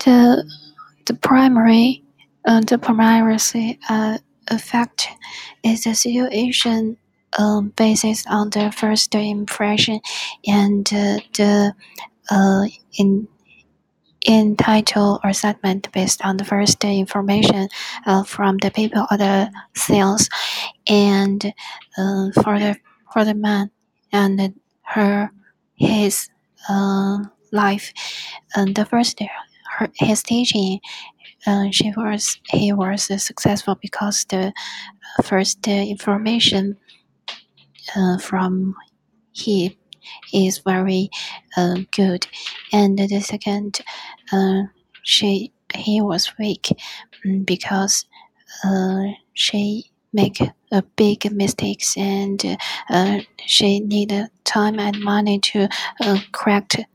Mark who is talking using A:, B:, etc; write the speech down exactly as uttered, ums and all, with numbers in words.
A: the the primary uh, the primary uh, effect is the situation um, based on the first impression and uh, the uh, in in title or segment based on the first information uh, from the people or the sales and uh, for the for the man and her his uh, life and the first her, his teaching uh, she was he was uh, successful because the first uh, information uh, from he is very uh, good and the second uh, she he was weak mm, because uh, she make a big mistakes and uh, she needed time and money to uh, correct